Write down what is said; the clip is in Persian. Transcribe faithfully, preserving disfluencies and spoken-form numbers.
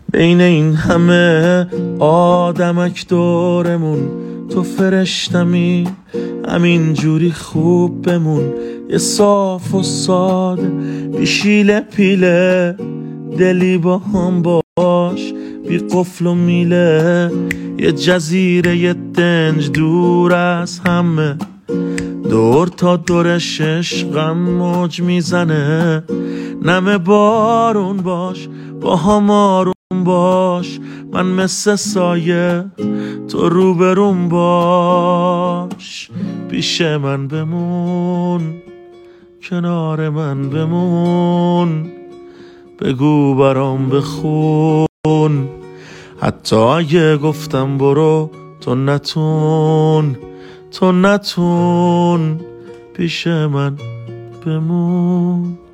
بین این همه آدمک دورمون تو فرشتمی، همین جوری خوب بمون، یه صاف و ساده بی شیله پیله، دلی با هم باش بی قفل و میله، یه جزیره یه دنج دور از همه، دور تا دورش عشقم موج میزنه، نم بارون باش با هم آروم باش، من مثل سایه تو روبروم باش، پیش من بمون کنار من بمون، بگو برام بخون، حتی اگه گفتم برو تو نتون، تو نتون پیش من بمون.